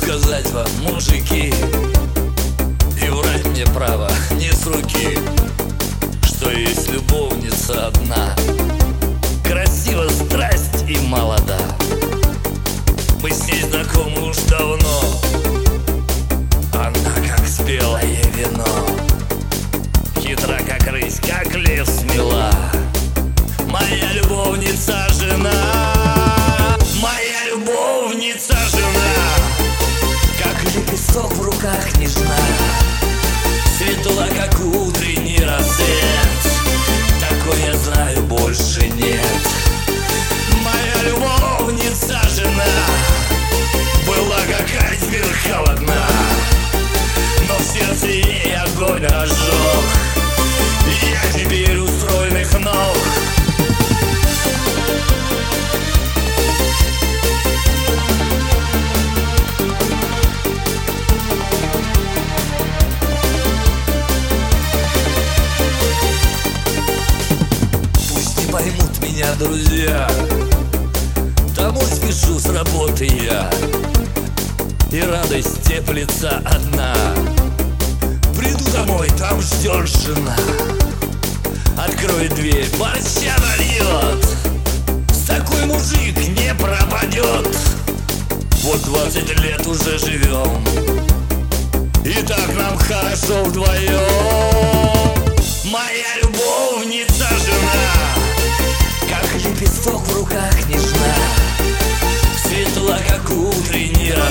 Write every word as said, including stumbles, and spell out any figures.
сказать вам, мужики, и врать мне право не с руки, что есть любовница одна, красива, страсть и молода. Мы с ней знакомы уж давно, она как спелое вино, хитра как рысь, как лев смела. Моя любовница жена, моя любовница жена, как лепесток в руках нежна, светла, как утренний рассвет. Такой, я знаю, больше нет. Моя любовница жена была как айсберг холодна, но в сердце ей огонь разжег. Я теперь у стройных ног. Поймут меня друзья, домой спешу с работы я, и радость теплится одна. Приду домой, там ждет жена, откроет дверь, борща нальет. С такой мужик не пропадет. Вот двадцать лет уже живем, и так нам хорошо вдвоем. Моя любовница жена, как лепесток в руках нежна, светла, как утренний рассвет.